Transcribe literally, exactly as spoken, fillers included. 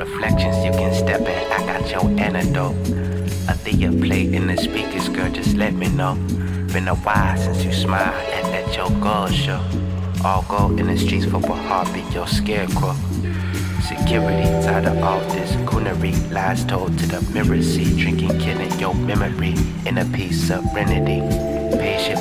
Reflections you can step in, I got your antidote. A Thea plate in the speakers, girl, just let me know. Been a while since you smiled and let your guard show. All go in the streets for a heartbeat, your scarecrow. Security out of all this coonery. Lies told to the mirror, see. Drinking, killing your memory in a peace serenity. Patient